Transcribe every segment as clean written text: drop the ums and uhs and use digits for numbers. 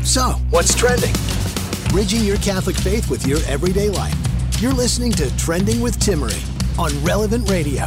So, what's trending? Bridging your Catholic faith with your everyday life. You're listening to Trending with Timmerie on Relevant Radio.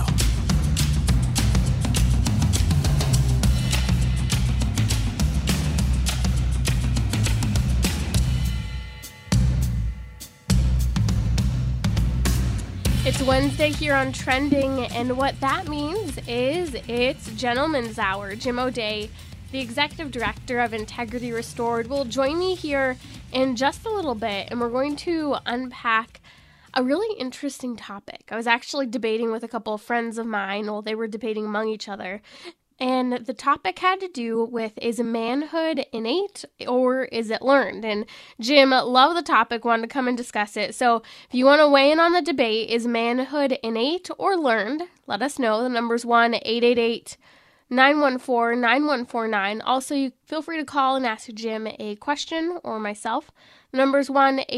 It's Wednesday here on Trending, and what that means is it's Gentleman's Hour. Jim O'Day, the Executive Director of Integrity Restored, will join me here in just a little bit, and we're going to unpack a really interesting topic. I was actually debating with a couple of friends of mine while they were debating among each other, and the topic had to do with, is manhood innate or is it learned? And Jim loved the topic, wanted to come and discuss it. So if you want to weigh in on the debate, is manhood innate or learned? Let us know. The number's 1-888-914-9149. Also, you feel free to call and ask Jim a question or myself. The number's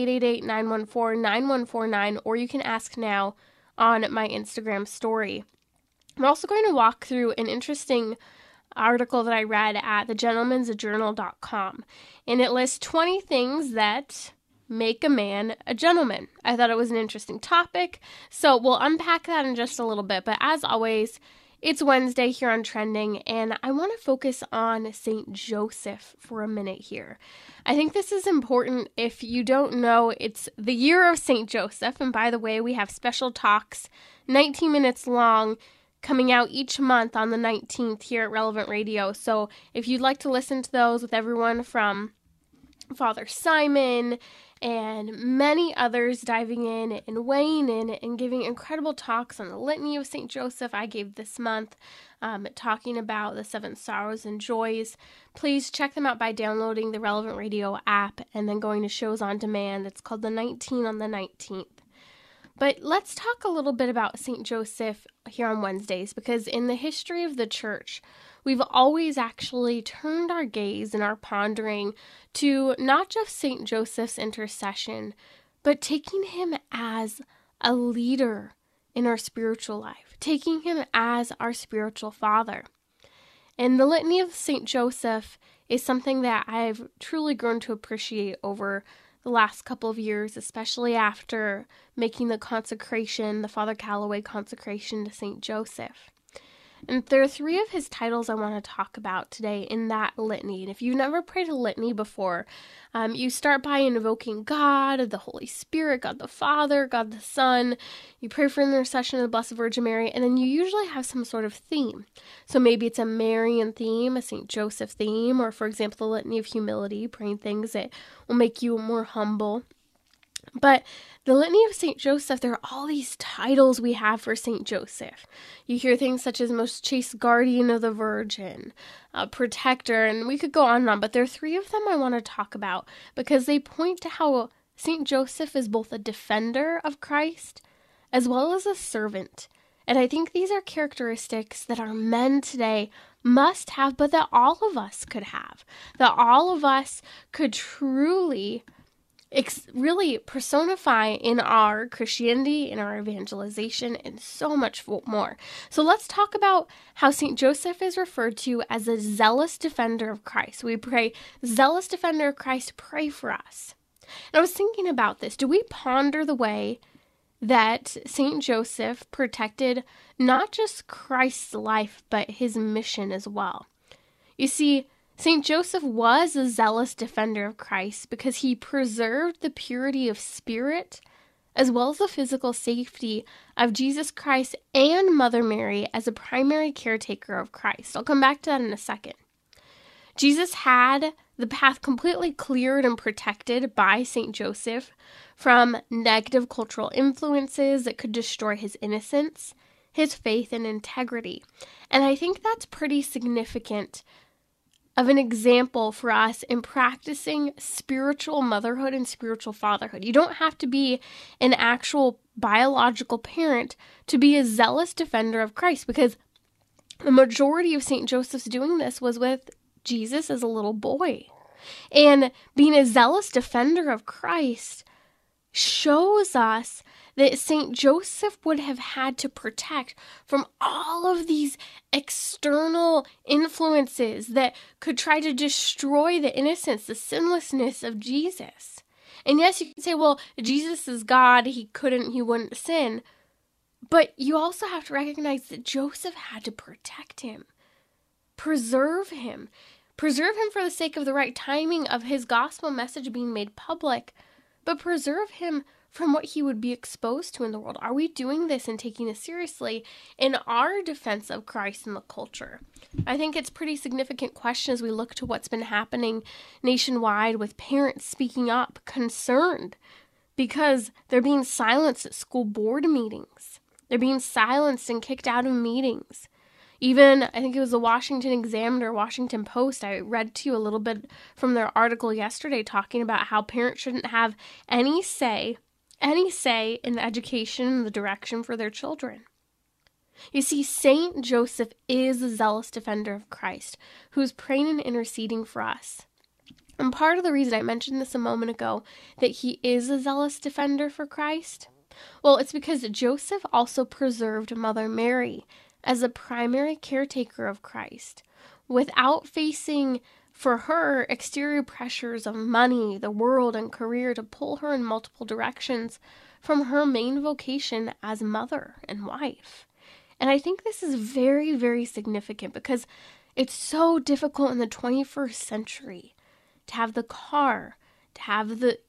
1-888-914-9149, or you can ask now on my Instagram story. I'm also going to walk through an interesting article that I read at thegentleman'sjournal.com, and it lists 20 things that make a man a gentleman. I thought it was an interesting topic, so we'll unpack that in just a little bit, but as always, it's Wednesday here on Trending, and I want to focus on St. Joseph for a minute here. I think this is important. If you don't know, it's the year of St. Joseph, and by the way, we have special talks, 19 minutes long, coming out each month on the 19th here at Relevant Radio. So if you'd like to listen to those with everyone from Father Simon and many others diving in and weighing in and giving incredible talks on the Litany of St. Joseph I gave this month, talking about the 7 sorrows and joys, please check them out by downloading the Relevant Radio app and then going to Shows on Demand. It's called The 19 on the 19th. But let's talk a little bit about St. Joseph here on Wednesdays, because in the history of the church, we've always actually turned our gaze and our pondering to not just St. Joseph's intercession, but taking him as a leader in our spiritual life, taking him as our spiritual father. And the Litany of St. Joseph is something that I've truly grown to appreciate over the last couple of years, especially after making the consecration, the Father Calloway consecration to St. Joseph. And there are 3 of his titles I want to talk about today in that litany. And if you've never prayed a litany before, you start by invoking God, the Holy Spirit, God the Father, God the Son. You pray for intercession of the Blessed Virgin Mary, and then you usually have some sort of theme. So maybe it's a Marian theme, a St. Joseph theme, or for example, the Litany of Humility, praying things that will make you more humble. But the Litany of St. Joseph, there are all these titles we have for St. Joseph. You hear things such as most chaste guardian of the Virgin, protector, and we could go on and on, but there are 3 of them I want to talk about because they point to how St. Joseph is both a defender of Christ as well as a servant. And I think these are characteristics that our men today must have, but that all of us could have, that all of us could truly really personify in our Christianity, in our evangelization, and so much more. So let's talk about how St. Joseph is referred to as a zealous defender of Christ. We pray, zealous defender of Christ, pray for us. And I was thinking about this. Do we ponder the way that St. Joseph protected not just Christ's life, but his mission as well? You see, St. Joseph was a zealous defender of Christ because he preserved the purity of spirit as well as the physical safety of Jesus Christ and Mother Mary as a primary caretaker of Christ. I'll come back to that in a second. Jesus had the path completely cleared and protected by St. Joseph from negative cultural influences that could destroy his innocence, his faith, and integrity. And I think that's pretty significant of an example for us in practicing spiritual motherhood and spiritual fatherhood. You don't have to be an actual biological parent to be a zealous defender of Christ, because the majority of St. Joseph's doing this was with Jesus as a little boy. And being a zealous defender of Christ shows us that St. Joseph would have had to protect from all of these external influences that could try to destroy the innocence, the sinlessness of Jesus. And yes, you can say, well, Jesus is God, he wouldn't sin. But you also have to recognize that Joseph had to protect him, preserve him for the sake of the right timing of his gospel message being made public, but preserve him from what he would be exposed to in the world. Are we doing this and taking this seriously in our defense of Christ in the culture? I think it's a pretty significant question as we look to what's been happening nationwide with parents speaking up, concerned because they're being silenced at school board meetings. They're being silenced and kicked out of meetings. Even, I think it was the Washington Examiner, Washington Post, I read to you a little bit from their article yesterday talking about how parents shouldn't have any say in the education and the direction for their children. You see, Saint Joseph is a zealous defender of Christ who's praying and interceding for us. And part of the reason I mentioned this a moment ago, that he is a zealous defender for Christ, well, it's because Joseph also preserved Mother Mary as a primary caretaker of Christ, without facing for her exterior pressures of money, the world, and career to pull her in multiple directions from her main vocation as mother and wife. And I think this is very, very significant because it's so difficult in the 21st century to have the car, to have the,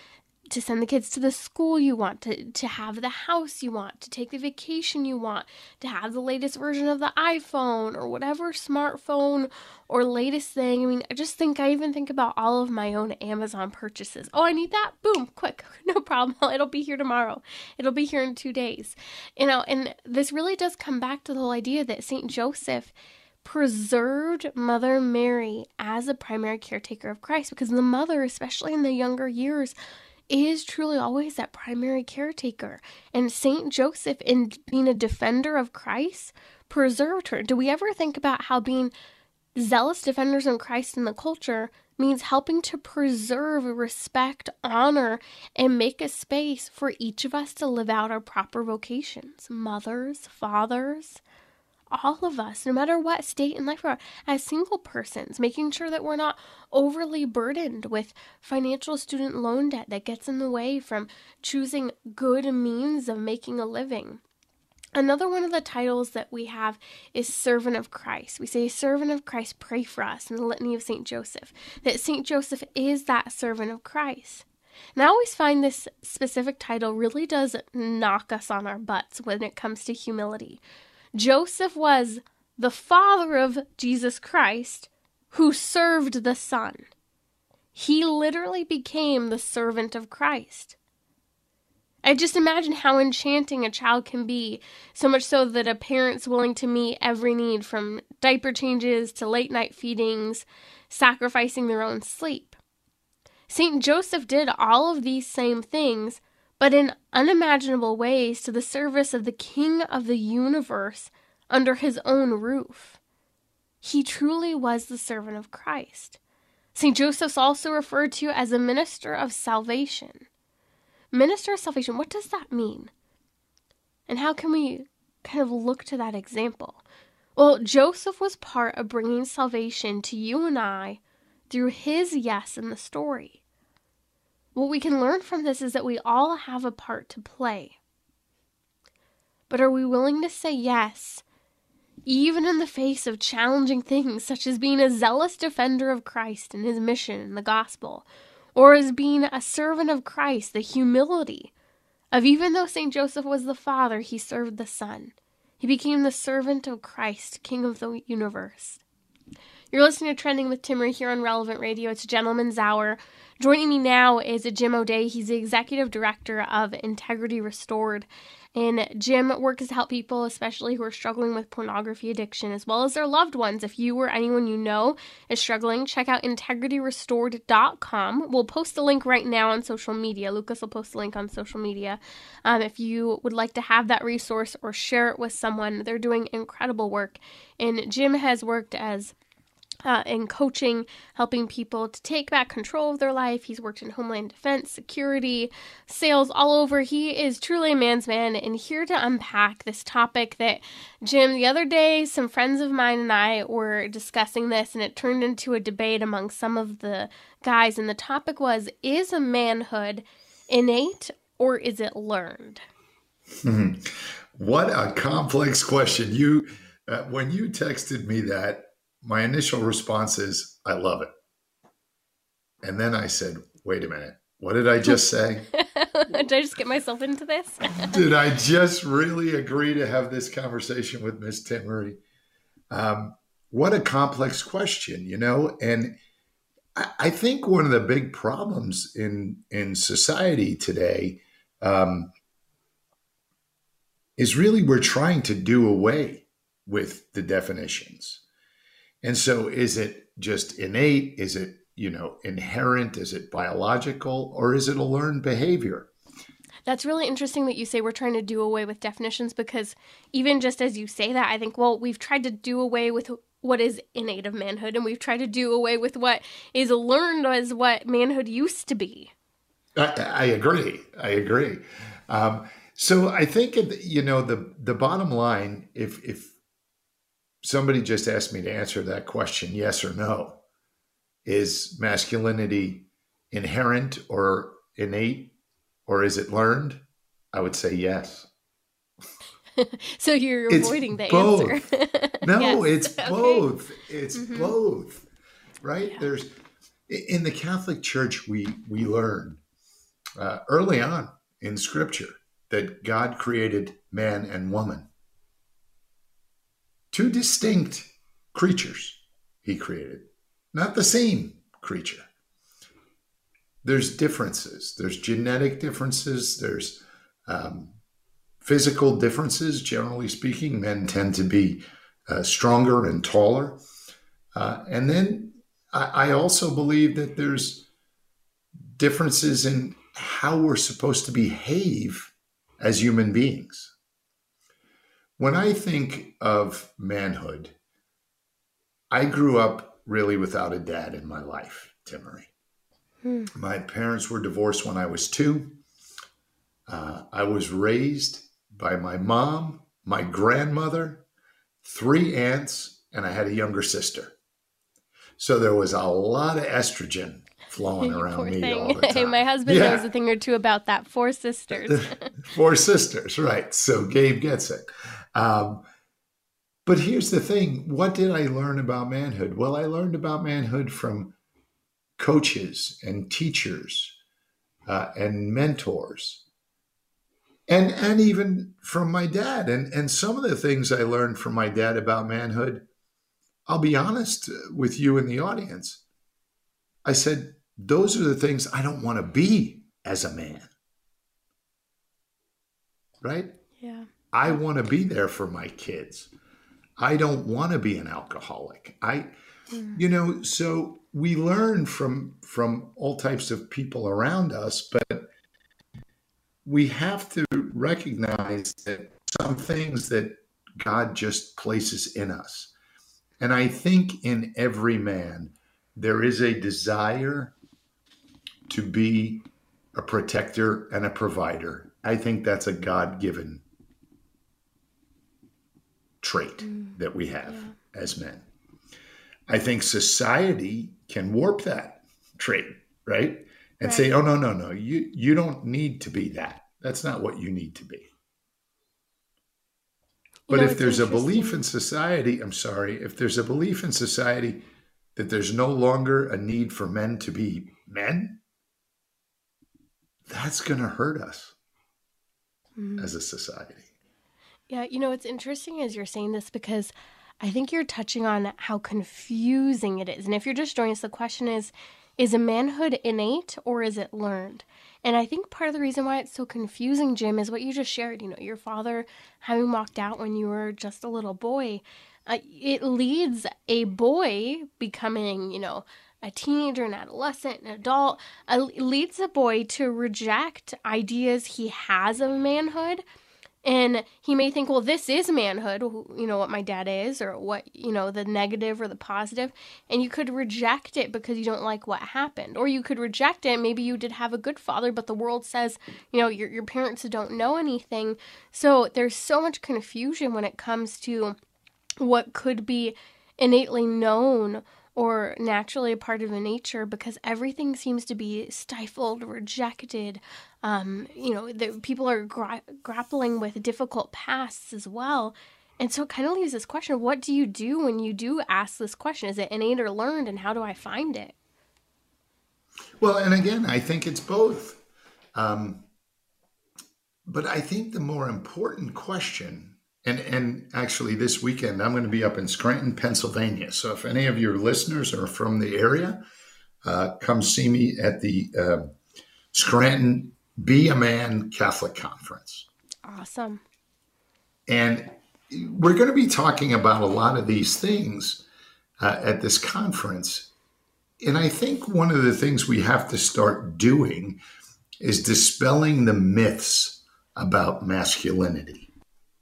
to send the kids to the school you want, to have the house you want, to take the vacation you want, to have the latest version of the iPhone or whatever smartphone or latest thing. I mean, I even think about all of my own Amazon purchases. Oh, I need that? Boom, quick, no problem. It'll be here tomorrow. It'll be here in 2 days. And this really does come back to the whole idea that St. Joseph preserved Mother Mary as a primary caretaker of Christ, because the mother, especially in the younger years, is truly always that primary caretaker. And St. Joseph, in being a defender of Christ, preserved her. Do we ever think about how being zealous defenders of Christ in the culture means helping to preserve, respect, honor, and make a space for each of us to live out our proper vocations? Mothers, fathers, all of us, no matter what state in life we're at, as single persons, making sure that we're not overly burdened with financial student loan debt that gets in the way from choosing good means of making a living. Another one of the titles that we have is Servant of Christ. We say, Servant of Christ, pray for us in the Litany of St. Joseph, that St. Joseph is that servant of Christ. And I always find this specific title really does knock us on our butts when it comes to humility. Joseph was the father of Jesus Christ who served the Son. He literally became the servant of Christ. I just imagine how enchanting a child can be, so much so that a parent's willing to meet every need from diaper changes to late night feedings, sacrificing their own sleep. St. Joseph did all of these same things, but in unimaginable ways, to the service of the King of the universe under his own roof. He truly was the servant of Christ. St. Joseph's also referred to as a minister of salvation. Minister of salvation, what does that mean? And how can we kind of look to that example? Well, Joseph was part of bringing salvation to you and I through his yes in the story. What we can learn from this is that we all have a part to play. But are we willing to say yes, even in the face of challenging things such as being a zealous defender of Christ and his mission and the gospel, or as being a servant of Christ, the humility of even though St. Joseph was the father, he served the Son. He became the servant of Christ, King of the universe. You're listening to Trending with Timmerie here on Relevant Radio. It's Gentleman's Hour. Joining me now is Jim O'Day. He's the executive director of Integrity Restored. And Jim works to help people, especially who are struggling with pornography addiction, as well as their loved ones. If you or anyone you know is struggling, check out integrityrestored.com. We'll post the link right now on social media. Lucas will post the link on social media. If you would like to have that resource or share it with someone, they're doing incredible work. And Jim has worked as in coaching, helping people to take back control of their life. He's worked in Homeland Defense, security, sales, all over. He is truly a man's man, and here to unpack this topic that, Jim, the other day, some friends of mine and I were discussing this, and it turned into a debate among some of the guys, and the topic was, is a manhood innate or is it learned? What a complex question. When you texted me that, my initial response is, I love it. And then I said, wait a minute, what did I just say? Did I just get myself into this? Did I just really agree to have this conversation with Miss Timmery? What a complex question, and I think one of the big problems in society today is really we're trying to do away with the definitions. And so is it just innate? Is it, inherent? Is it biological? Or is it a learned behavior? That's really interesting that you say we're trying to do away with definitions, because even just as you say that, I think, well, we've tried to do away with what is innate of manhood, and we've tried to do away with what is learned as what manhood used to be. I agree. So I think, the bottom line, if somebody just asked me to answer that question, yes or no, is masculinity inherent or innate, or is it learned? I would say yes. So you're avoiding the both. answer. No, yes. It's both. It's both, right? Yeah. In the Catholic Church, we learn early on in Scripture that God created man and woman. Two distinct creatures he created, not the same creature. There's differences. There's genetic differences. There's physical differences. Generally speaking, men tend to be stronger and taller. And then I also believe that there's differences in how we're supposed to behave as human beings. When I think of manhood, I grew up really without a dad in my life, Timmery. My parents were divorced when I was 2. I was raised by my mom, my grandmother, 3 aunts, and I had a younger sister. So there was a lot of estrogen flowing around me all the time. Hey, my husband knows a thing or two about that. 4 sisters. 4 sisters, right. So Gabe gets it. But here's the thing. What did I learn about manhood? Well, I learned about manhood from coaches and teachers and mentors. And even from my dad. And some of the things I learned from my dad about manhood, I'll be honest with you in the audience. I said, those are the things I don't want to be as a man. Right? Yeah. I want to be there for my kids. I don't want to be an alcoholic. So we learn from all types of people around us, but we have to recognize that some things that God just places in us. And I think in every man, there is a desire to be a protector and a provider. I think that's a God-given trait that we have as men. I think society can warp that trait, right? And say, oh, no, you don't need to be that. That's not what you need to be. But if there's a belief in society, if there's a belief in society that there's no longer a need for men to be men, that's going to hurt us as a society. Yeah, it's interesting as you're saying this, because I think you're touching on how confusing it is. And if you're just joining us, the question is a manhood innate or is it learned? And I think part of the reason why it's so confusing, Jim, is what you just shared. Your father having walked out when you were just a little boy. It leads a boy becoming, a teenager, an adolescent, an adult. It leads a boy to reject ideas he has of manhood And he may think, well, this is manhood, what my dad is, or what, the negative or the positive. And you could reject it because you don't like what happened. Or you could reject it. Maybe you did have a good father, but the world says, your parents don't know anything. So there's so much confusion when it comes to what could be innately known or naturally a part of the nature, because everything seems to be stifled, rejected. People are grappling with difficult pasts as well. And so it kind of leaves this question, what do you do when you do ask this question? Is it innate or learned, and how do I find it? Well, and again, I think it's both. But I think the more important question, and actually this weekend, I'm going to be up in Scranton, Pennsylvania. So if any of your listeners are from the area, come see me at the Scranton Be a Man Catholic Conference. Awesome. And we're going to be talking about a lot of these things at this conference. And I think one of the things we have to start doing is dispelling the myths about masculinity.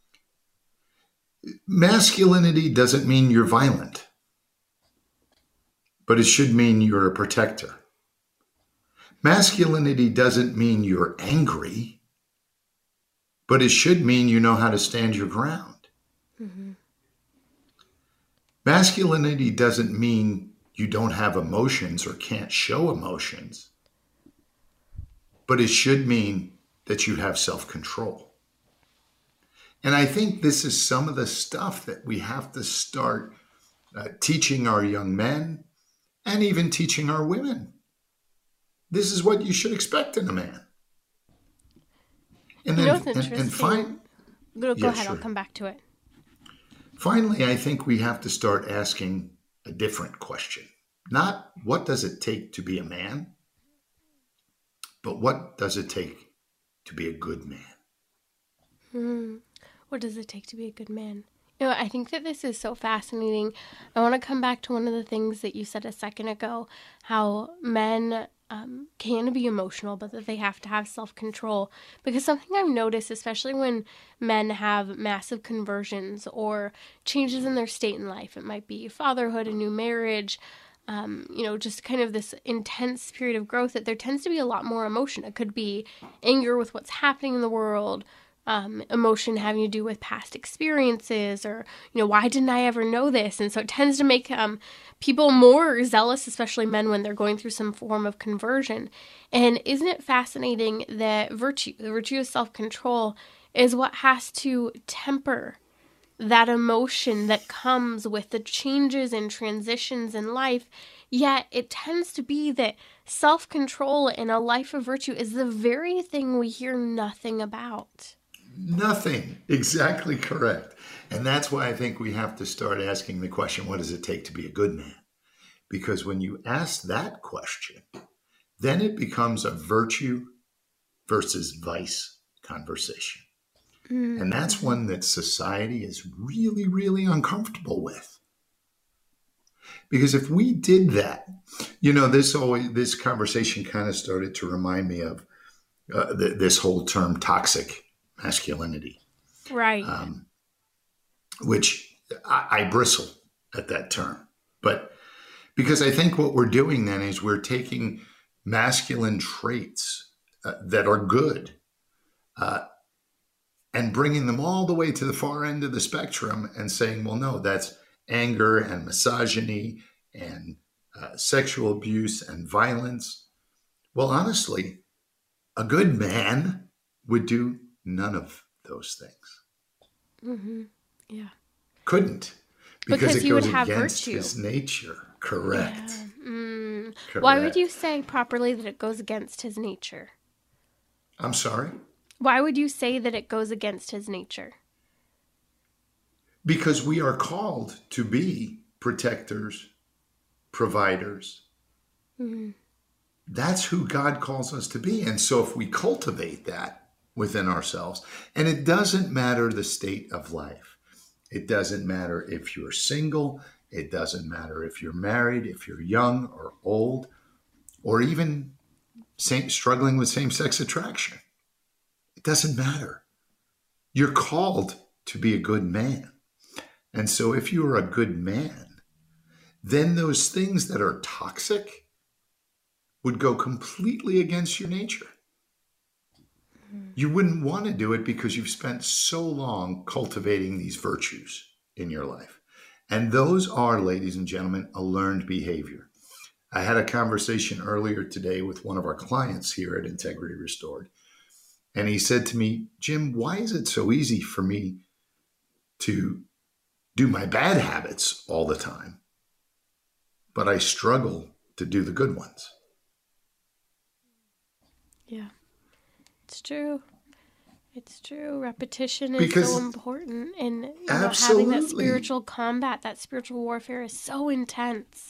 Masculinity doesn't mean you're violent, but it should mean you're a protector. Masculinity doesn't mean you're angry, but it should mean you know how to stand your ground. Mm-hmm. Masculinity doesn't mean you don't have emotions or can't show emotions, but it should mean that you have self-control. And I think this is some of the stuff that we have to start teaching our young men and even teaching our women. This is what you should expect in a man. And then, Go ahead, sure. I'll come back to it. Finally, I think we have to start asking a different question. Not what does it take to be a man, but what does it take to be a good man? What does it take to be a good man? I think that this is so fascinating. I want to come back to one of the things that you said a second ago, how men can be emotional, but that they have to have self-control. Because something I've noticed, especially when men have massive conversions or changes in their state in life, it might be fatherhood, a new marriage, just kind of this intense period of growth, that there tends to be a lot more emotion. It could be anger with what's happening in the world, emotion having to do with past experiences, or, why didn't I ever know this? And so it tends to make people more zealous, especially men, when they're going through some form of conversion. And isn't it fascinating that the virtue of self-control is what has to temper that emotion that comes with the changes and transitions in life? Yet it tends to be that self-control in a life of virtue is the very thing we hear nothing about. Nothing. Exactly correct. And that's why I think we have to start asking the question, what does it take to be a good man? Because when you ask that question, then it becomes a virtue versus vice conversation. Mm-hmm. And that's one that society is really, really uncomfortable with. Because if we did that, this conversation kind of started to remind me of this whole term toxic masculinity. Right. Which I bristle at that term. But because I think what we're doing then is we're taking masculine traits that are good and bringing them all the way to the far end of the spectrum and saying, well, no, that's anger and misogyny and sexual abuse and violence. Well, honestly, a good man would do none of those things. Mm-hmm. Yeah. Couldn't. Because it goes against virtue. His nature. Correct. Yeah. Correct. Why would you say properly that it goes against his nature? I'm sorry? Why would you say that it goes against his nature? Because we are called to be protectors, providers. Mm-hmm. That's who God calls us to be. And so if we cultivate that within ourselves, and it doesn't matter the state of life. It doesn't matter if you're single. It doesn't matter if you're married, if you're young or old, or even struggling with same-sex attraction. It doesn't matter. You're called to be a good man. And so if you're a good man, then those things that are toxic would go completely against your nature. You wouldn't want to do it because you've spent so long cultivating these virtues in your life. And those are, ladies and gentlemen, a learned behavior. I had a conversation earlier today with one of our clients here at Integrity Restored. And he said to me, Jim, why is it so easy for me to do my bad habits all the time, but I struggle to do the good ones? Yeah, it's true. It's true. Repetition is so important. And having that spiritual combat, that spiritual warfare is so intense.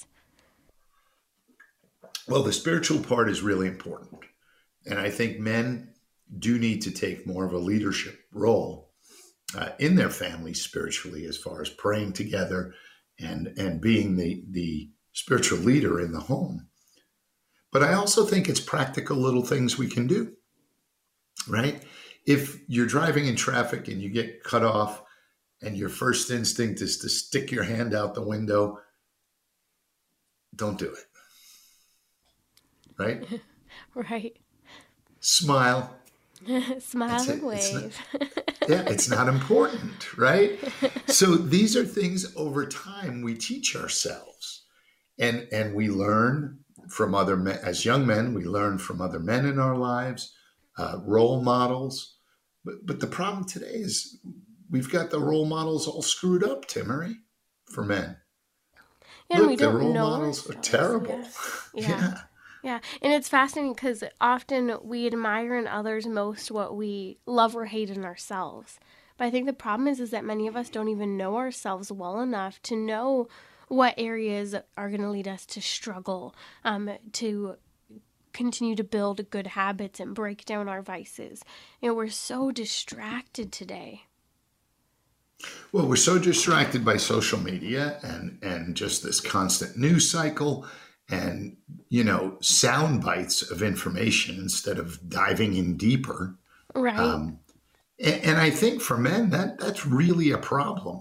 Well, the spiritual part is really important. And I think men do need to take more of a leadership role in their families spiritually, as far as praying together and being the spiritual leader in the home. But I also think it's practical little things we can do, right? If you're driving in traffic and you get cut off and your first instinct is to stick your hand out the window, don't do it, right? Right. Smile. Smile and wave. It's not important, right? So these are things over time we teach ourselves. And we learn from other men. As young men, we learn from other men in our lives, role models. But the problem today is we've got the role models all screwed up, Timmery, for men. Yeah, Look, we don't the role know models are terrible. Yeah. Yeah, and it's fascinating because often we admire in others most what we love or hate in ourselves. But I think the problem is that many of us don't even know ourselves well enough to know what areas are going to lead us to struggle, to continue to build good habits and break down our vices. We're so distracted today. Well, we're so distracted by social media and just this constant news cycle and, sound bites of information instead of diving in deeper. Right. And I think for men, that's really a problem.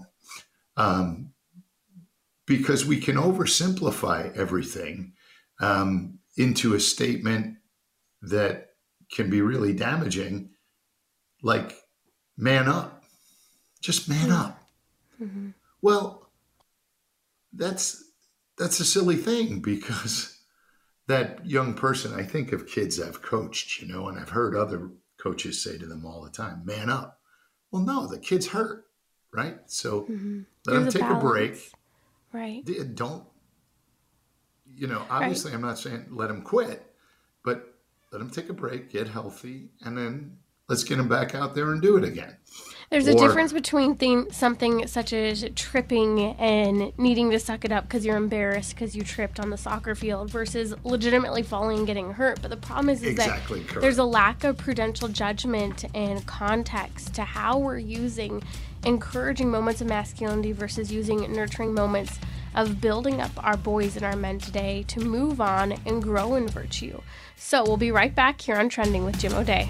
Because we can oversimplify everything into a statement that can be really damaging, like, man up. Just man up. Mm-hmm. Well, that's a silly thing, because that young person, I think of kids I've coached, and I've heard other coaches say to them all the time, man up. Well, no, the kid's hurt, right? So let them take a break. Right. Don't, obviously I'm not saying let them quit, but let them take a break, get healthy, and then let's get them back out there and do it again. There's a difference between something such as tripping and needing to suck it up because you're embarrassed because you tripped on the soccer field versus legitimately falling and getting hurt. But the problem is that there's a lack of prudential judgment and context to how we're using encouraging moments of masculinity versus using nurturing moments of building up our boys and our men today to move on and grow in virtue. So we'll be right back here on Trending with Jim O'Day.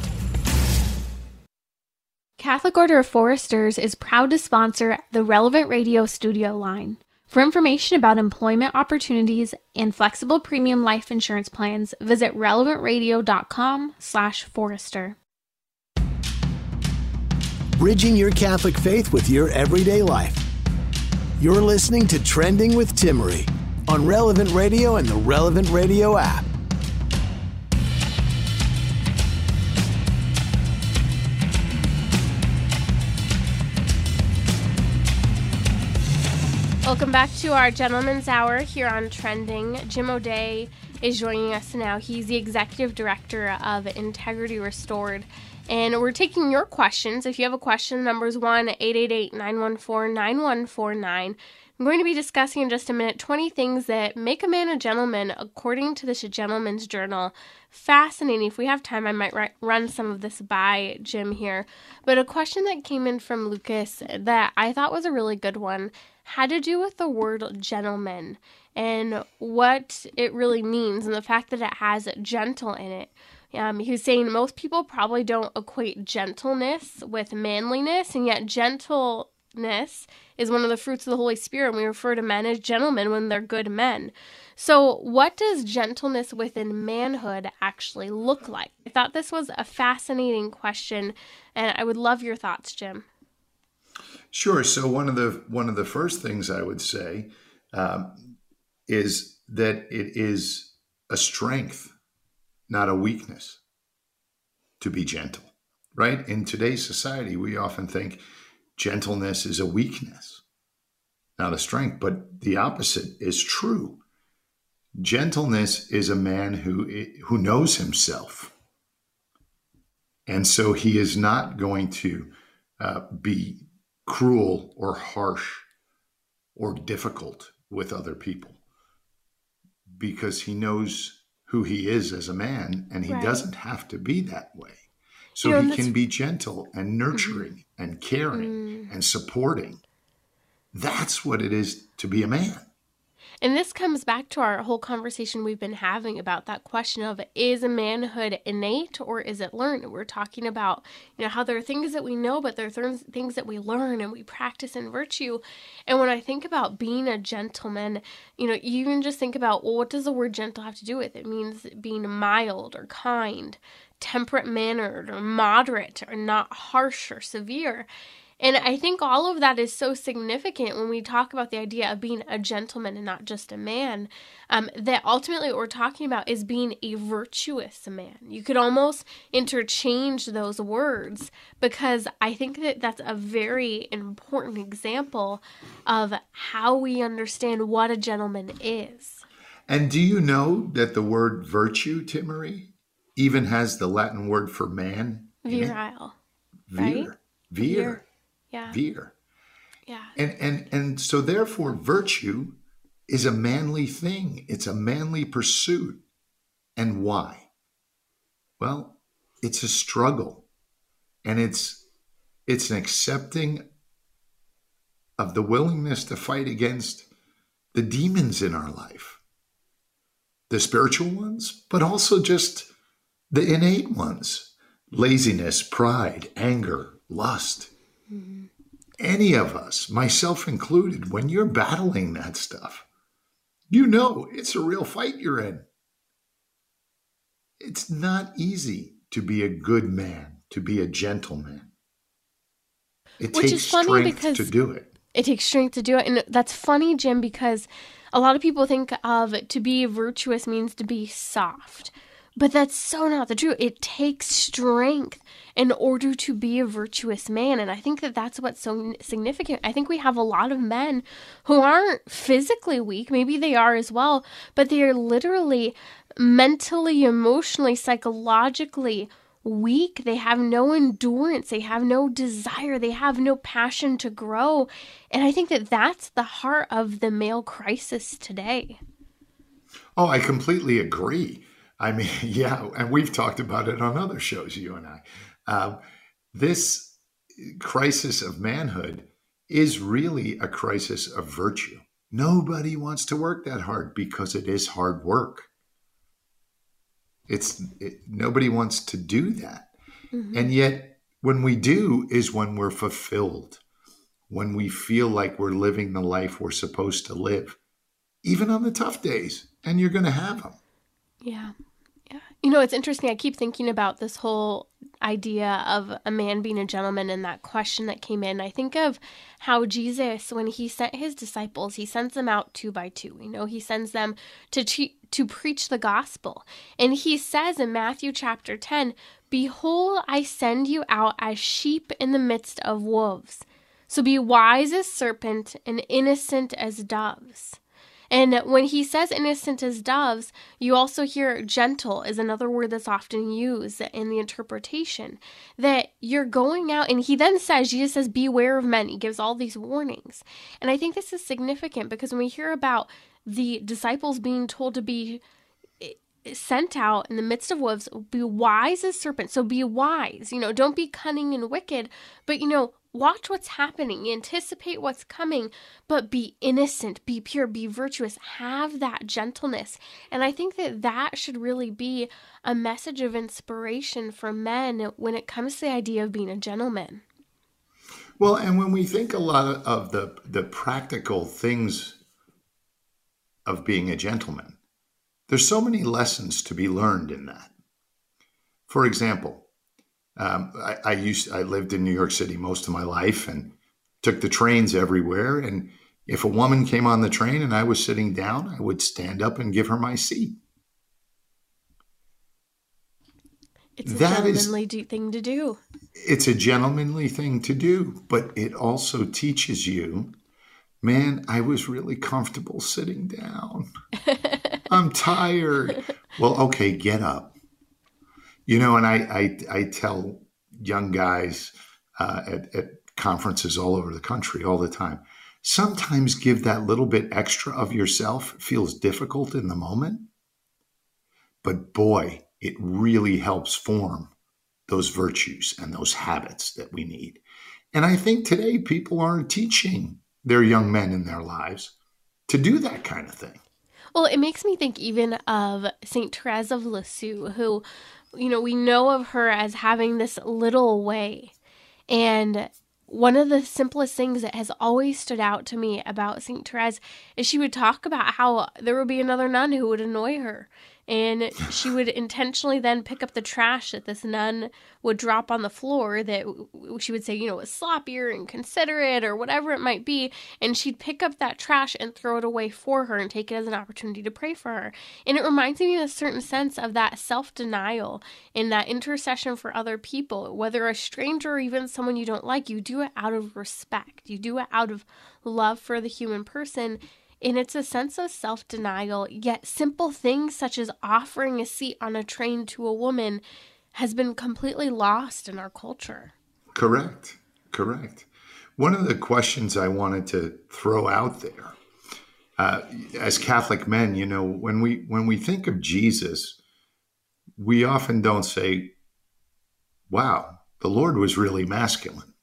Catholic Order of Foresters is proud to sponsor the Relevant Radio studio line. For information about employment opportunities and flexible premium life insurance plans, visit relevantradio.com/Forester. Bridging your Catholic faith with your everyday life. You're listening to Trending with Timmery on Relevant Radio and the Relevant Radio app. Welcome back to our Gentleman's Hour here on Trending. Jim O'Day is joining us now. He's the Executive Director of Integrity Restored. And we're taking your questions. If you have a question, the number is 1-888-914-9149. I'm going to be discussing in just a minute 20 things that make a man a gentleman according to this Gentleman's Journal. Fascinating. If we have time, I might run some of this by Jim here. But a question that came in from Lucas that I thought was a really good one had to do with the word gentleman and what it really means and the fact that it has gentle in it. He was saying most people probably don't equate gentleness with manliness, and yet gentleness is one of the fruits of the Holy Spirit, and we refer to men as gentlemen when they're good men. So what does gentleness within manhood actually look like? I thought this was a fascinating question, and I would love your thoughts, Jim. Sure. So one of the first things I would say is that it is a strength, not a weakness, to be gentle, right? In today's society, we often think gentleness is a weakness, not a strength, but the opposite is true. Gentleness is a man who knows himself. And so he is not going to be cruel or harsh or difficult with other people, because he knows who he is as a man, and he doesn't have to be that way. So he can be gentle and nurturing and caring and supporting. That's what it is to be a man. And this comes back to our whole conversation we've been having about that question of, is manhood innate or is it learned? We're talking about, how there are things that we know, but there are things that we learn and we practice in virtue. And when I think about being a gentleman, you even just think about, well, what does the word gentle have to do with it? It means being mild or kind, temperate-mannered or moderate or not harsh or severe. And I think all of that is so significant when we talk about the idea of being a gentleman and not just a man, that ultimately what we're talking about is being a virtuous man. You could almost interchange those words, because I think that that's a very important example of how we understand what a gentleman is. And do you know that the word virtue, Timmerie, even has the Latin word for man? Virile. Vir. Right? Vir. Yeah. Vir. Yeah. And so therefore virtue is a manly thing. It's a manly pursuit. And why? Well, it's a struggle. And it's an accepting of the willingness to fight against the demons in our life. The spiritual ones, but also just the innate ones. Laziness, pride, anger, lust. Mm-hmm. Any of us, myself included, when you're battling that stuff, it's a real fight you're in. It's not easy to be a good man, to be a gentleman. It takes strength to do it. It takes strength to do it. And that's funny, Jim, because a lot of people think of to be virtuous means to be soft. But that's so not the truth. It takes strength in order to be a virtuous man. And I think that that's what's so significant. I think we have a lot of men who aren't physically weak. Maybe they are as well, but they are literally mentally, emotionally, psychologically weak. They have no endurance. They have no desire. They have no passion to grow. And I think that that's the heart of the male crisis today. Oh, I completely agree. I mean, yeah, and we've talked about it on other shows, you and I. This crisis of manhood is really a crisis of virtue. Nobody wants to work that hard because it is hard work. Nobody wants to do that. Mm-hmm. And yet, when we do is when we're fulfilled, when we feel like we're living the life we're supposed to live, even on the tough days, and you're going to have them. Yeah. It's interesting. I keep thinking about this whole idea of a man being a gentleman and that question that came in. I think of how Jesus, when he sent his disciples, he sends them out 2 by 2. He sends them to preach the gospel. And he says in Matthew chapter 10, "Behold, I send you out as sheep in the midst of wolves. So be wise as serpent and innocent as doves." And when he says innocent as doves, you also hear gentle is another word that's often used in the interpretation. That you're going out, and Jesus says, beware of men. He gives all these warnings. And I think this is significant because when we hear about the disciples being told to be sent out in the midst of wolves, be wise as serpents. So be wise, don't be cunning and wicked, but, watch what's happening, anticipate what's coming, but be innocent, be pure, be virtuous, have that gentleness. And I think that should really be a message of inspiration for men when it comes to the idea of being a gentleman. Well, and when we think a lot of the practical things of being a gentleman, there's so many lessons to be learned in that. For example, I lived in New York City most of my life and took the trains everywhere. And if a woman came on the train and I was sitting down, I would stand up and give her my seat. It's a gentlemanly thing to do. It's a gentlemanly thing to do, but it also teaches you, man, I was really comfortable sitting down. I'm tired. Well, okay, get up. And I tell young guys at conferences all over the country all the time, sometimes give that little bit extra of yourself. It feels difficult in the moment, but boy, it really helps form those virtues and those habits that we need. And I think today people aren't teaching their young men in their lives to do that kind of thing. Well, it makes me think even of St. Therese of Lisieux, who, we know of her as having this little way. And one of the simplest things that has always stood out to me about St. Therese is she would talk about how there would be another nun who would annoy her. And she would intentionally then pick up the trash that this nun would drop on the floor that she would say, was sloppy or inconsiderate or whatever it might be. And she'd pick up that trash and throw it away for her and take it as an opportunity to pray for her. And it reminds me in a certain sense of that self-denial and that intercession for other people, whether a stranger or even someone you don't like. You do it out of respect. You do it out of love for the human person. And it's a sense of self-denial, yet simple things such as offering a seat on a train to a woman has been completely lost in our culture. Correct. One of the questions I wanted to throw out there, as Catholic men, when we think of Jesus, we often don't say, wow, the Lord was really masculine.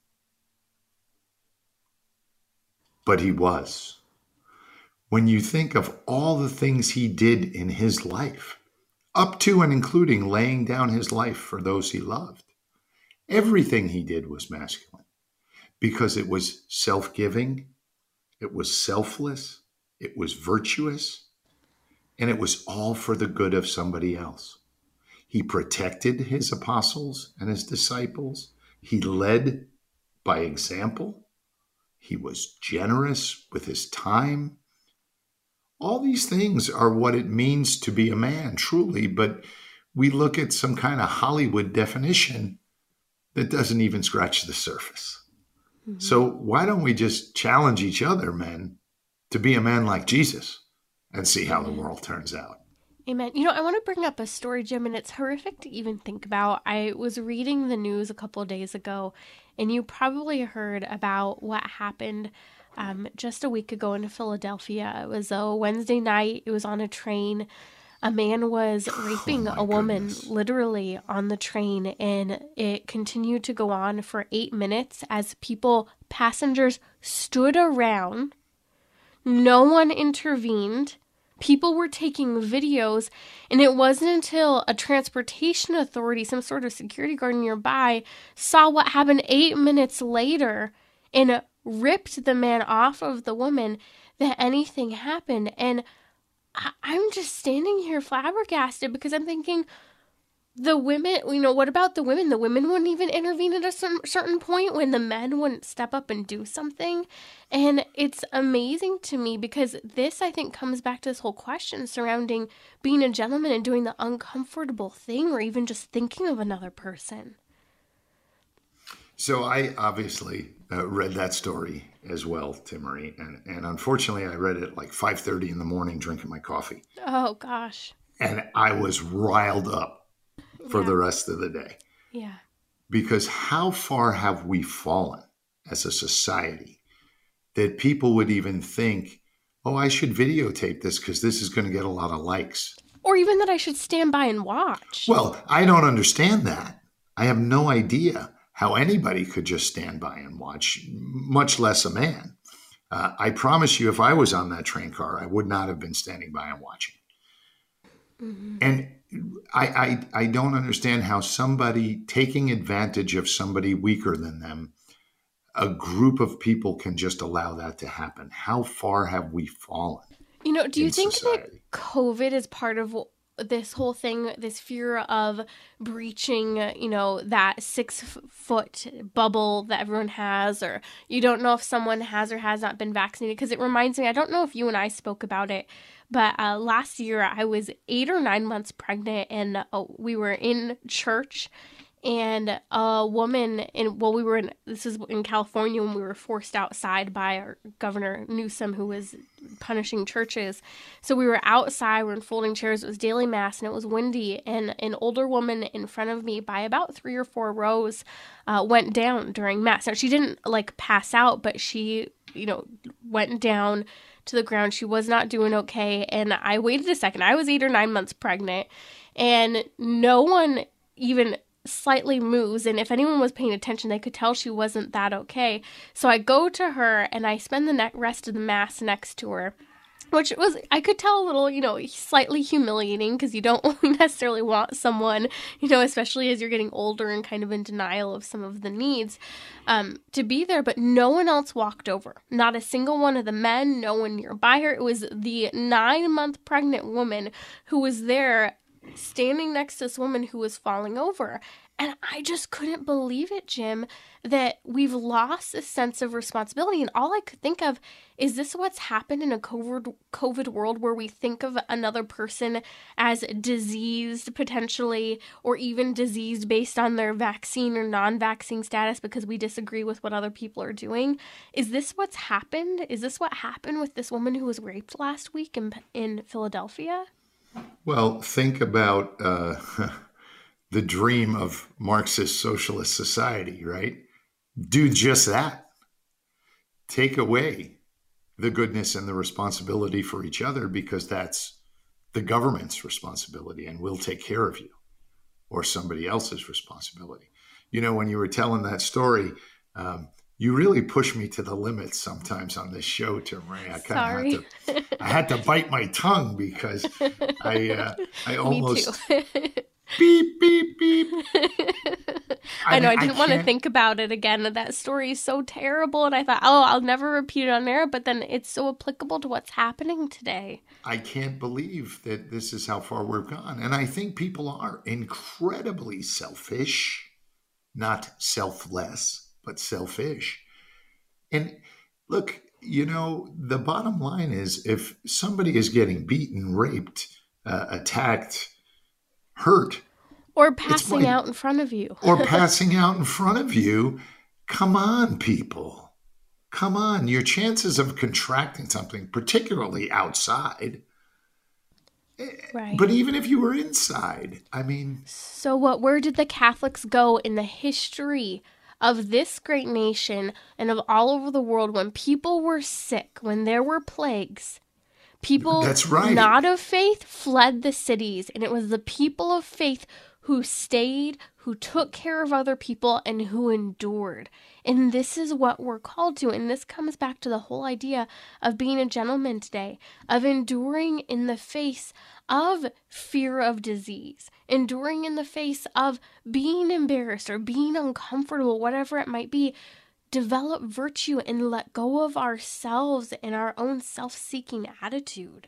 But he was. When you think of all the things he did in his life, up to and including laying down his life for those he loved, everything he did was masculine because it was self-giving, it was selfless, it was virtuous, and it was all for the good of somebody else. He protected his apostles and his disciples. He led by example. He was generous with his time. All these things are what it means to be a man, truly, but we look at some kind of Hollywood definition that doesn't even scratch the surface. Mm-hmm. So why don't we just challenge each other, men, to be a man like Jesus and see how the world turns out? Amen. I want to bring up a story, Jim, and it's horrific to even think about. I was reading the news a couple of days ago, and you probably heard about what happened just a week ago in Philadelphia. It was a Wednesday night. It was on a train. A man was raping a woman literally on the train, and it continued to go on for 8 minutes as passengers stood around. No one intervened. People were taking videos, and it wasn't until a transportation authority, some sort of security guard nearby, saw what happened 8 minutes later and ripped the man off of the woman that anything happened. And I'm just standing here flabbergasted because I'm thinking, the women, what about the women? The women wouldn't even intervene at a certain point when the men wouldn't step up and do something. And it's amazing to me because this, I think, comes back to this whole question surrounding being a gentleman and doing the uncomfortable thing or even just thinking of another person. So I obviously read that story as well, Timmerie, and unfortunately I read it like 5:30 in the morning drinking my coffee. Oh, gosh. And I was riled up for the rest of the day. Yeah. Because how far have we fallen as a society that people would even think, oh, I should videotape this because this is going to get a lot of likes. Or even that I should stand by and watch. Well, I don't understand that. I have no idea how anybody could just stand by and watch, much less a man. I promise you, if I was on that train car, I would not have been standing by and watching. Mm-hmm. And I don't understand how somebody taking advantage of somebody weaker than them, a group of people can just allow that to happen. How far have we fallen? Do you think that COVID is part of this whole thing, this fear of breaching, that 6-foot bubble that everyone has, or you don't know if someone has or has not been vaccinated? Because it reminds me, I don't know if you and I spoke about it, but last year I was 8 or 9 months pregnant, and we were in church, and a woman this is in California, when we were forced outside by our Governor Newsom, who was punishing churches. So we were outside, we're in folding chairs, it was daily mass, and it was windy, and an older woman in front of me by about 3 or 4 rows went down during mass. Now, she didn't pass out, but she, went down to the ground. She was not doing okay, and I waited a second. I was 8 or 9 months pregnant, and no one even slightly moves, and if anyone was paying attention, they could tell she wasn't that okay. So I go to her, and I spend the rest of the mass next to her, which was, I could tell, a little, slightly humiliating, because you don't necessarily want someone, especially as you're getting older and kind of in denial of some of the needs, to be there. But no one else walked over. Not a single one of the men, no one nearby her. It was the 9-month pregnant woman who was there, standing next to this woman who was falling over. And I just couldn't believe it, Jim, that we've lost a sense of responsibility. And all I could think of is, this what's happened in a COVID world, where we think of another person as diseased potentially, or even diseased based on their vaccine or non-vaccine status because we disagree with what other people are doing? Is this what's happened? Is this what happened with this woman who was raped last week in Philadelphia? Well, think about the dream of Marxist socialist society, right? Do just that. Take away the goodness and the responsibility for each other, because that's the government's responsibility, and we'll take care of you, or somebody else's responsibility. When you were telling that story, you really push me to the limits sometimes on this show, Timmerie. I had to bite my tongue, because I almost beep, beep, beep. I know, I didn't want to think about it again. That story is so terrible, and I thought, I'll never repeat it on air, but then it's so applicable to what's happening today. I can't believe that this is how far we've gone. And I think people are incredibly selfish, not selfless, but selfish. And look, the bottom line is, if somebody is getting beaten, raped, attacked, hurt, or passing out in front of you, come on, people. Come on. Your chances of contracting something, particularly outside, right? But even if you were inside, So where did the Catholics go in the history of this great nation and of all over the world when people were sick, when there were plagues? People not of faith fled the cities, and it was the people of faith who stayed, who took care of other people, and who endured. And this is what we're called to. And this comes back to the whole idea of being a gentleman today, of enduring in the face of fear of disease, enduring in the face of being embarrassed or being uncomfortable, whatever it might be. Develop virtue and let go of ourselves and our own self-seeking attitude.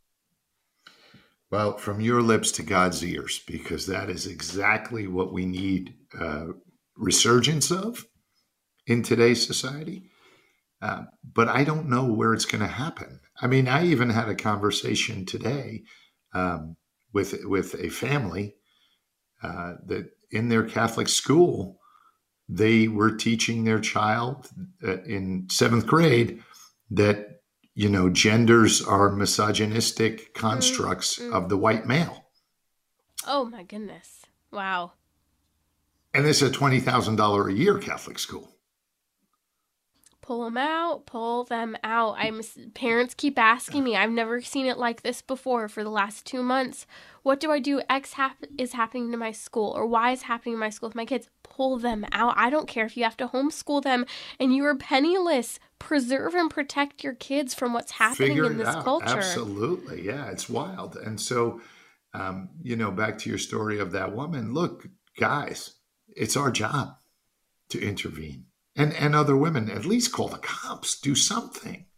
Well, from your lips to God's ears, because that is exactly what we need resurgence of in today's society. But I don't know where it's going to happen. I even had a conversation today with a family that in their Catholic school, they were teaching their child in 7th grade that, genders are misogynistic constructs of the white male. Oh, my goodness. Wow. And this is a $20,000 a year Catholic school. Pull them out, pull them out. Parents keep asking me, I've never seen it like this before for the last 2 months. What do I do? Is happening to my school, or Y is happening to my school with my kids. Pull them out. I don't care if you have to homeschool them and you are penniless. Preserve and protect your kids from what's happening in this culture. Absolutely. Yeah, it's wild. And so, back to your story of that woman, look, guys, it's our job to intervene. And other women, at least call the cops, do something.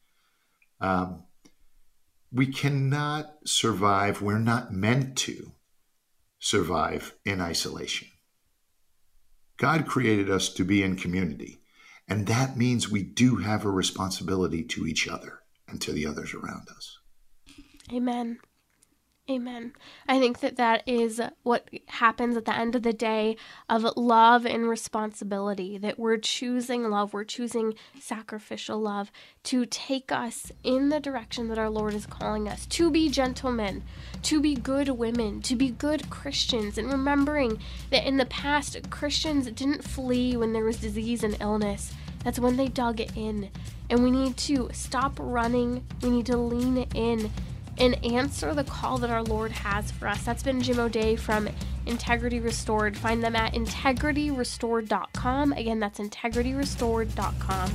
We cannot survive. We're not meant to survive in isolation. God created us to be in community. And that means we do have a responsibility to each other and to the others around us. Amen. Amen. I think that is what happens at the end of the day of love and responsibility, that we're choosing love, we're choosing sacrificial love to take us in the direction that our Lord is calling us, to be gentlemen, to be good women, to be good Christians, and remembering that in the past, Christians didn't flee when there was disease and illness. That's when they dug in. And we need to stop running. We need to lean in and answer the call that our Lord has for us. That's been Jim O'Day from Integrity Restored. Find them at integrityrestored.com. Again, that's integrityrestored.com.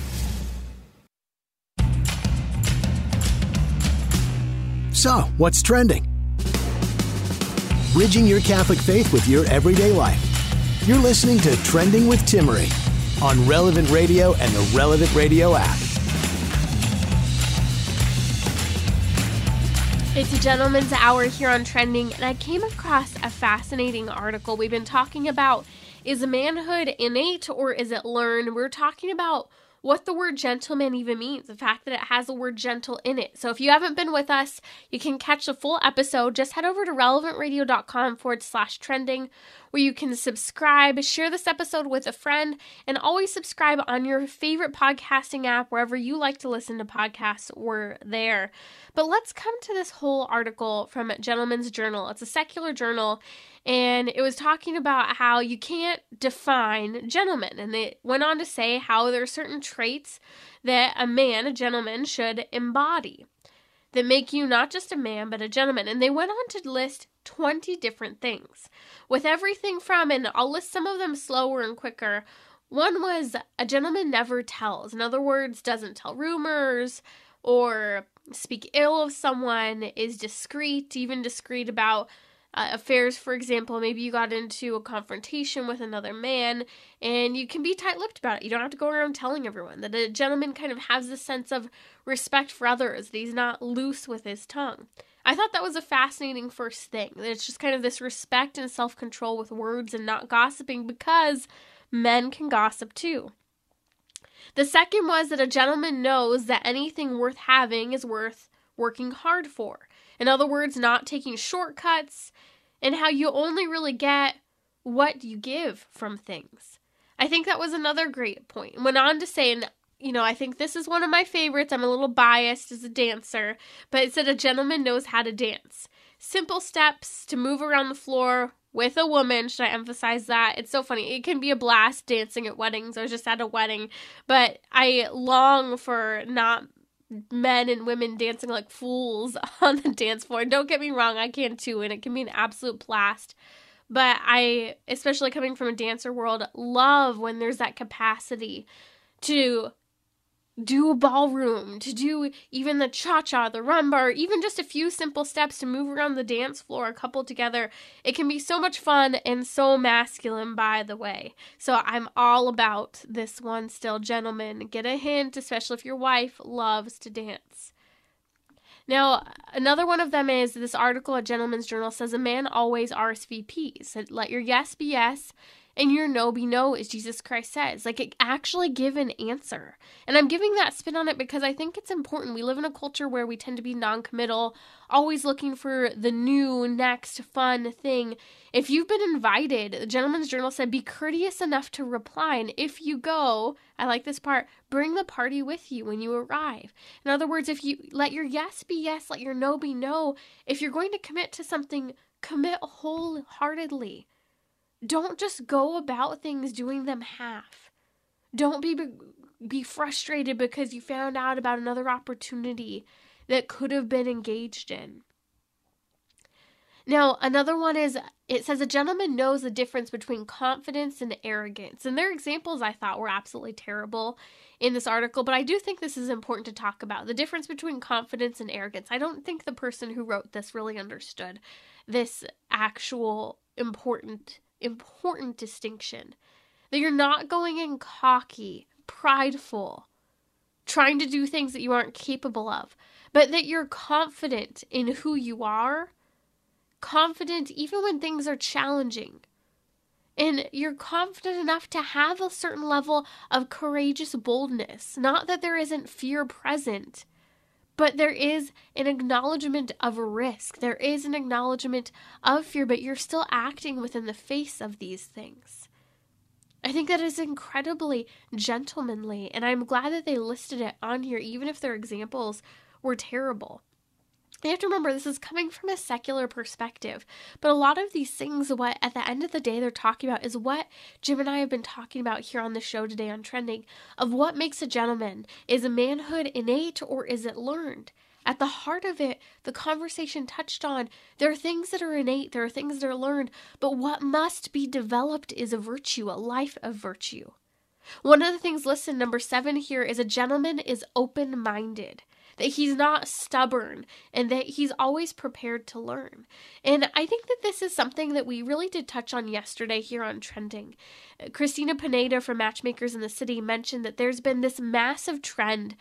So, what's trending? Bridging your Catholic faith with your everyday life. You're listening to Trending with Timmerie on Relevant Radio and the Relevant Radio app. It's a gentleman's hour here on Trending, and I came across a fascinating article. We've been talking about, is manhood innate or is it learned? We're talking about what the word gentleman even means, the fact that it has the word gentle in it. So if you haven't been with us, you can catch the full episode. Just head over to relevantradio.com/trending, where you can subscribe, share this episode with a friend, and always subscribe on your favorite podcasting app. Wherever you like to listen to podcasts, we're there. But let's come to this whole article from Gentleman's Journal. It's a secular journal, and it was talking about how you can't define gentlemen. And they went on to say how there are certain traits that a gentleman, should embody that make you not just a man, but a gentleman. And they went on to list 20 different things, with everything from, and I'll list some of them slower and quicker. One was, a gentleman never tells. In other words, doesn't tell rumors or speak ill of someone, is discreet, even discreet about affairs. For example, maybe you got into a confrontation with another man and you can be tight-lipped about it. You don't have to go around telling everyone. That a gentleman kind of has this sense of respect for others, that he's not loose with his tongue. I thought that was a fascinating first thing. That it's just kind of this respect and self-control with words and not gossiping, because men can gossip too. The second was that a gentleman knows that anything worth having is worth working hard for. In other words, not taking shortcuts, and how you only really get what you give from things. I think that was another great point. Went on to say, and I think this is one of my favorites. I'm a little biased as a dancer, but it said a gentleman knows how to dance. Simple steps to move around the floor with a woman. Should I emphasize that? It's so funny. It can be a blast dancing at weddings. I was just at a wedding, but I long for not men and women dancing like fools on the dance floor. Don't get me wrong, I can too, and it can be an absolute blast. But I, especially coming from a dancer world, love when there's that capacity to do a ballroom, to do even the cha-cha, the rumba, or even just a few simple steps to move around the dance floor, a couple together. It can be so much fun and so masculine, by the way. So I'm all about this one still. Gentlemen, get a hint, especially if your wife loves to dance. Now, another one of them is this article at Gentleman's Journal says a man always RSVPs. So let your yes be yes and your no be no, as Jesus Christ says. Like, actually give an answer. And I'm giving that spin on it because I think it's important. We live in a culture where we tend to be non-committal, always looking for the new, next, fun thing. If you've been invited, the Gentleman's Journal said, be courteous enough to reply. And if you go, I like this part, bring the party with you when you arrive. In other words, if you let your yes be yes, let your no be no. If you're going to commit to something, commit wholeheartedly. Don't just go about things doing them half. Don't be be frustrated because you found out about another opportunity that could have been engaged in. Now, another one is, it says a gentleman knows the difference between confidence and arrogance. And their examples I thought were absolutely terrible in this article, but I do think this is important to talk about. The difference between confidence and arrogance. I don't think the person who wrote this really understood this actual important distinction. That you're not going in cocky, prideful, trying to do things that you aren't capable of, but that you're confident in who you are, confident even when things are challenging. And you're confident enough to have a certain level of courageous boldness. Not that there isn't fear present, but there is an acknowledgement of a risk. There is an acknowledgement of fear, but you're still acting within the face of these things. I think that is incredibly gentlemanly, and I'm glad that they listed it on here, even if their examples were terrible. You have to remember, this is coming from a secular perspective, but a lot of these things, what at the end of the day they're talking about is what Jim and I have been talking about here on the show today on Trending, of what makes a gentleman. Is a manhood innate or is it learned? At the heart of it, the conversation touched on, there are things that are innate, there are things that are learned, but what must be developed is a virtue, a life of virtue. One of the things listed, number 7 here, is a gentleman is open-minded. That he's not stubborn, and that he's always prepared to learn. And I think that this is something that we really did touch on yesterday here on Trending. Christina Pineda from Matchmakers in the City mentioned that there's been this massive trend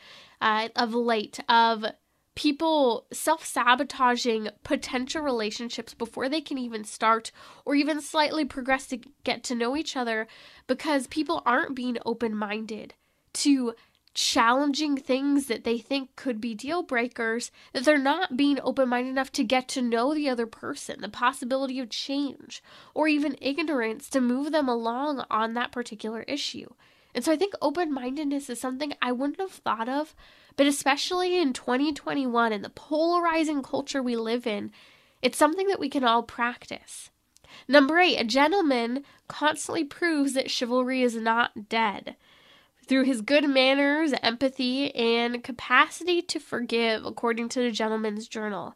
of late of people self-sabotaging potential relationships before they can even start or even slightly progress to get to know each other, because people aren't being open-minded to challenging things that they think could be deal breakers, that they're not being open-minded enough to get to know the other person, the possibility of change, or even ignorance to move them along on that particular issue. And so I think open-mindedness is something I wouldn't have thought of, but especially in 2021 and the polarizing culture we live in, it's something that we can all practice. Number 8, a gentleman constantly proves that chivalry is not dead through his good manners, empathy, and capacity to forgive, according to the Gentleman's Journal.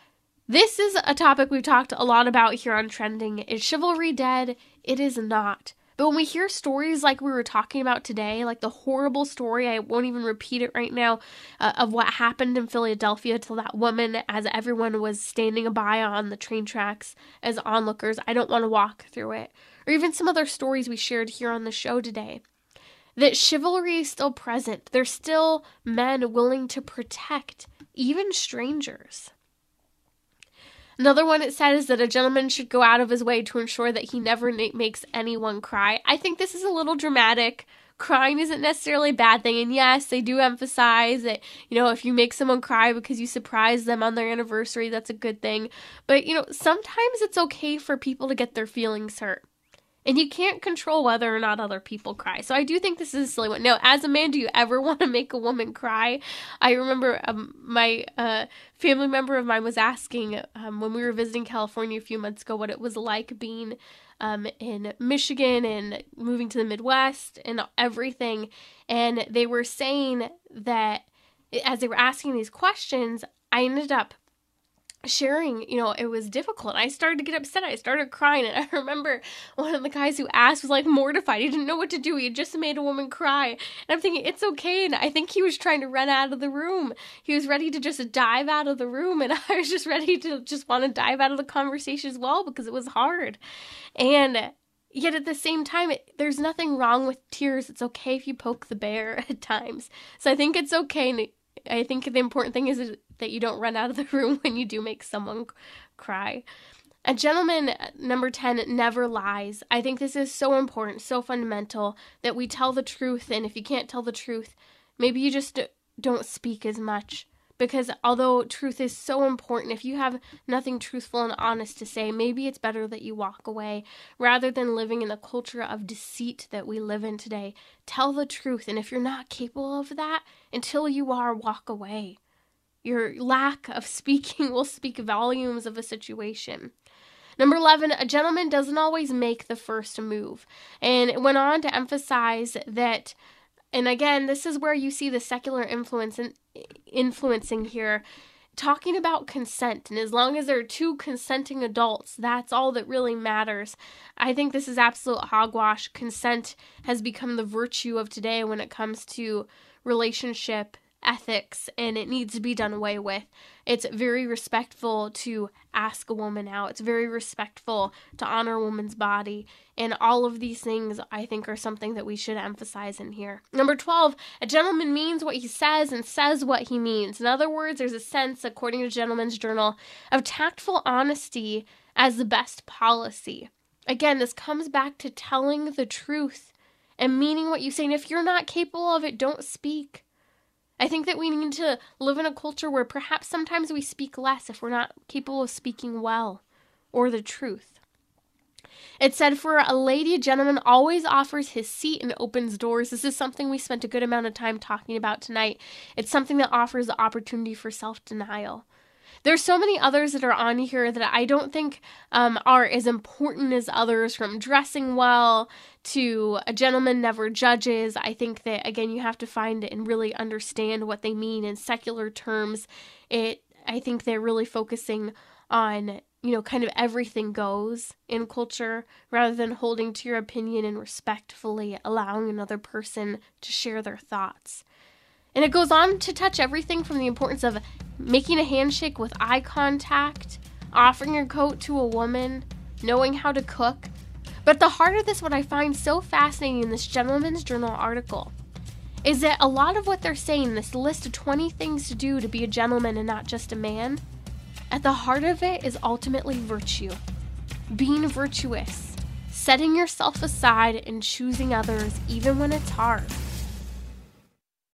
This is a topic we've talked a lot about here on Trending. Is chivalry dead? It is not. But when we hear stories like we were talking about today, like the horrible story, I won't even repeat it right now, of what happened in Philadelphia to that woman as everyone was standing by on the train tracks as onlookers. I don't want to walk through it. Or even some other stories we shared here on the show today. That chivalry is still present. There's still men willing to protect even strangers. Another one it said is that a gentleman should go out of his way to ensure that he never makes anyone cry. I think this is a little dramatic. Crying isn't necessarily a bad thing. And yes, they do emphasize that, if you make someone cry because you surprise them on their anniversary, that's a good thing. But, sometimes it's okay for people to get their feelings hurt. And you can't control whether or not other people cry. So I do think this is a silly one. Now, as a man, do you ever want to make a woman cry? I remember my family member of mine was asking when we were visiting California a few months ago what it was like being in Michigan and moving to the Midwest and everything. And they were saying that as they were asking these questions, I ended up sharing, it was difficult. I started to get upset. I started crying. And I remember one of the guys who asked was like mortified. He didn't know what to do. He had just made a woman cry. And I'm thinking, it's okay. And I think he was trying to run out of the room. He was ready to just dive out of the room. And I was just ready to just want to dive out of the conversation as well because it was hard. And yet at the same time, there's nothing wrong with tears. It's okay if you poke the bear at times. So I think it's okay. And I think the important thing is that you don't run out of the room when you do make someone cry. A gentleman, number 10, never lies. I think this is so important, so fundamental, that we tell the truth. And if you can't tell the truth, maybe you just don't speak as much. Because although truth is so important, if you have nothing truthful and honest to say, maybe it's better that you walk away rather than living in the culture of deceit that we live in today. Tell the truth. And if you're not capable of that, until you are, walk away. Your lack of speaking will speak volumes of a situation. Number 11, a gentleman doesn't always make the first move. And it went on to emphasize that And again, this is where you see the secular influencing here, talking about consent. And as long as there are two consenting adults, that's all that really matters. I think this is absolute hogwash. Consent has become the virtue of today when it comes to relationship ethics, and it needs to be done away with. It's very respectful to ask a woman out. It's very respectful to honor a woman's body. And all of these things, I think, are something that we should emphasize in here. Number 12, a gentleman means what he says and says what he means. In other words, there's a sense, according to Gentleman's Journal, of tactful honesty as the best policy. Again, this comes back to telling the truth and meaning what you say. And if you're not capable of it, don't speak. I think that we need to live in a culture where perhaps sometimes we speak less if we're not capable of speaking well or the truth. It said, for a lady, a gentleman always offers his seat and opens doors. This is something we spent a good amount of time talking about tonight. It's something that offers the opportunity for self-denial. There's so many others that are on here that I don't think are as important as others, from dressing well to a gentleman never judges. I think that, again, you have to find it and really understand what they mean in secular terms. I think they're really focusing on, kind of everything goes in culture rather than holding to your opinion and respectfully allowing another person to share their thoughts. And it goes on to touch everything from the importance of making a handshake with eye contact, offering your coat to a woman, knowing how to cook. But at the heart of this, what I find so fascinating in this Gentleman's Journal article is that a lot of what they're saying, this list of 20 things to do to be a gentleman and not just a man, at the heart of it is ultimately virtue. Being virtuous, setting yourself aside and choosing others even when it's hard.